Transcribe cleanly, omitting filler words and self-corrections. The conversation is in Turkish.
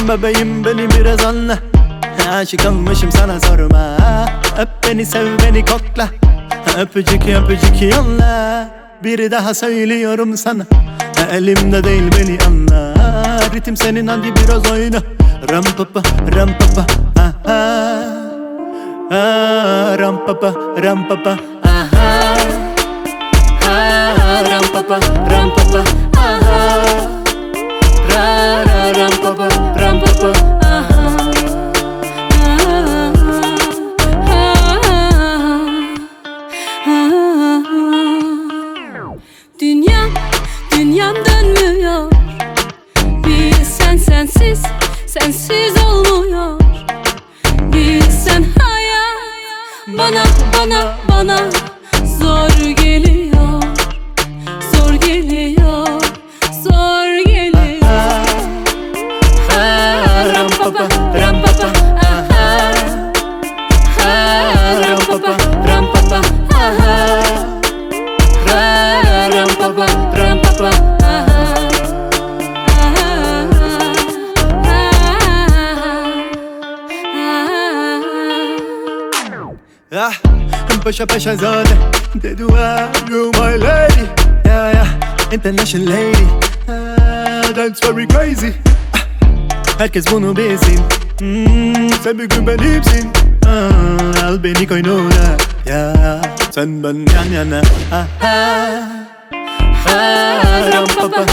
Bebeğim beni biraz anla, aşık olmuşum sana sorma. Öp beni, sev beni, kokla, öpücük öpücük yolla. Bir daha söylüyorum sana, elimde değil beni anla. Ritim senin, hadi biraz oyna. Ram papa ram papa, aha. Ram papa ram papa, aha. Ram papa ram papa, aha. Ram papa ram papa, aha. Dünyam dönmüyor. Bir sen sensiz, sensiz olmuyor. Bir sen hayat bana zor geliyor. Zor geliyor, zor geliyor. Ram papa ram papa, aha. Ram papa ram papa, aha. Ram papa ram papa, aha. Ah, paşa paşa zade dedi, you my lady, yeah yeah, international lady. That's very crazy. Herkes bunu bilsin. Sen bir gün benimsin. Al beni koynuna, ya sen ben yan yana. Ram papa